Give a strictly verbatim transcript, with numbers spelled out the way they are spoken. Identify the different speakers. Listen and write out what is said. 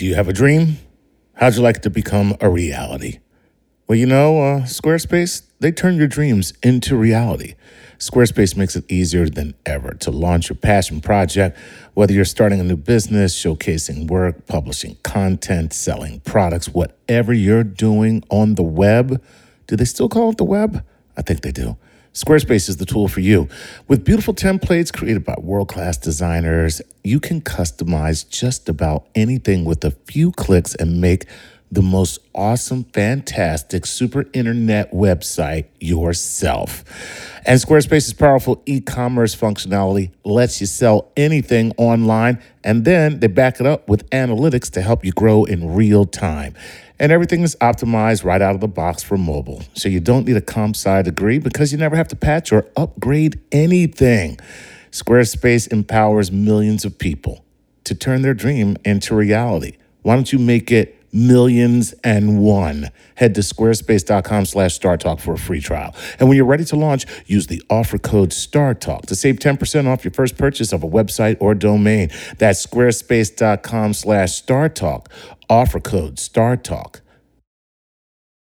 Speaker 1: Do you have a dream? How'd you like it to become a reality? Well, you know, uh, Squarespace, they turn your dreams into reality. Squarespace makes it easier than ever to launch your passion project, whether you're starting a new business, showcasing work, publishing content, selling products, whatever you're doing on the web. Do they still call it the web? I think they do. Squarespace is the tool for you. With beautiful templates created by world-class designers, you can customize just about anything with a few clicks and make the most awesome, fantastic, super internet website yourself. And Squarespace's powerful e-commerce functionality lets you sell anything online, and then they back it up with analytics to help you grow in real time. And everything is optimized right out of the box for mobile. So you don't need a comp sci degree because you never have to patch or upgrade anything. Squarespace empowers millions of people to turn their dream into reality. Why don't you make it millions and one? Head to squarespace.com slash StarTalk for a free trial. And when you're ready to launch, use the offer code StarTalk to save ten percent off your first purchase of a website or domain. That's squarespace.com slash StarTalk. Offer code StarTalk